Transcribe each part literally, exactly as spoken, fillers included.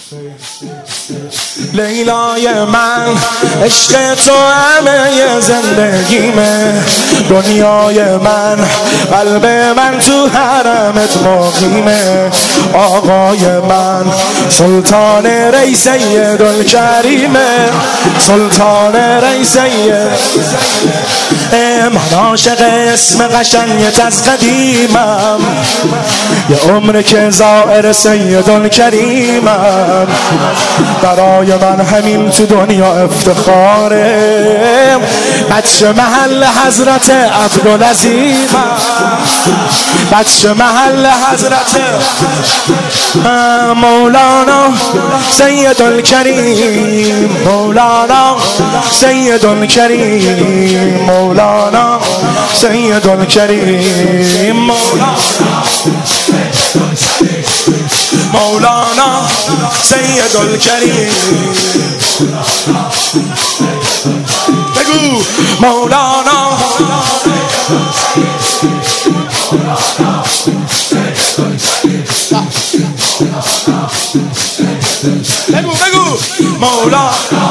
لیلای من عشق تو همه زندگیمه، دنیای من قلب من تو حرمت مقیمه، آقای من سلطان ری سیدالکریمه، سلطان ری سید. من عاشق اسم قشنگت از قدیمم، یه عمر که زائر سیدالکریمم، برای من همین تو دنیا افتخاره، بچه محل حضرت عبدالعظیمم، بچه محل حضرت مولانا سیدالکریم، مولانا سیدالکریم، مولانا سیدالکریم، مولانا سیدالکریم. بگو مولانا بگو بگو مولانا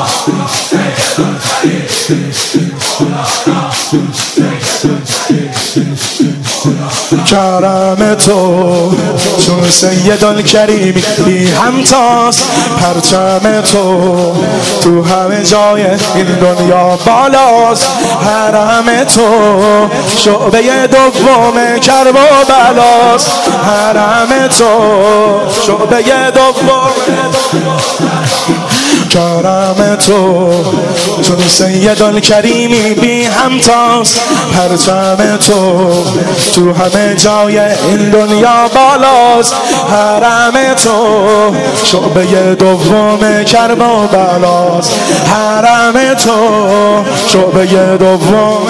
کرم تو چون سیدالکریمی بی همتاست، پرچم تو تو همه جای این دنیا بالاست، حرم تو شعبه دوم کرب و بلاست، حرم تو شعبه دوم کرم تو چون سیدالکریمی بی همتاست، پرچم تو تو همه جای این دنیا بالاست، حرم تو شعبه دوم کرب و بلاست، حرم تو شعبه دوم.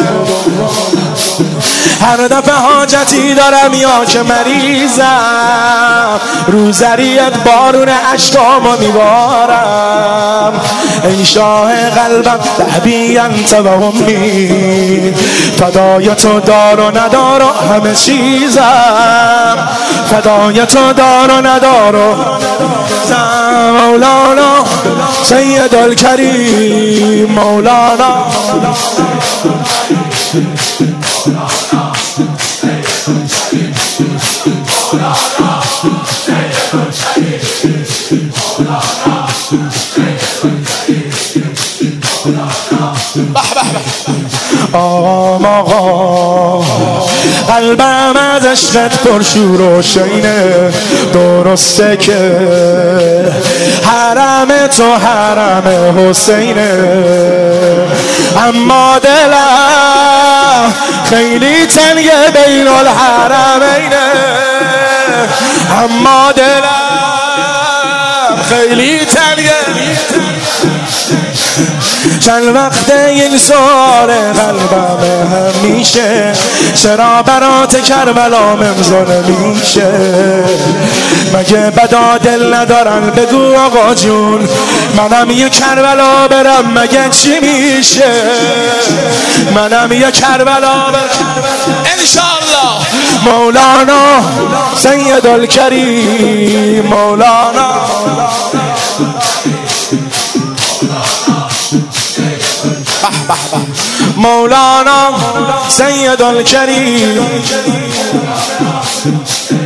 هر دفعه حاجتی دارم یا که مریضم، روزریت بارون اشکامو میبارم، ای شاه قلبم بحبی انت و امی، فدای تو دار و ندار و همه چیزم، فدای تو دار و ندار و مولانا سیدالکریم، مولانا آقام آقا قلبم از عشقت پرشور و شینه، درسته که حرم تو حرم حسینه، اما دلم خیلی تنگه بین الحرمینه، اما دلم خیلی تنگه. چند وقت این سوال قلبم همیشه، چرا برات کربلا ممزون میشه، مگه بدا دل ندارن بگو آقا جون، منم یه کربلا برم مگه چی میشه، منم یه کربلا برم انشالله. مولانا سیدالکریم، مولانا مولانا سیدالکریم.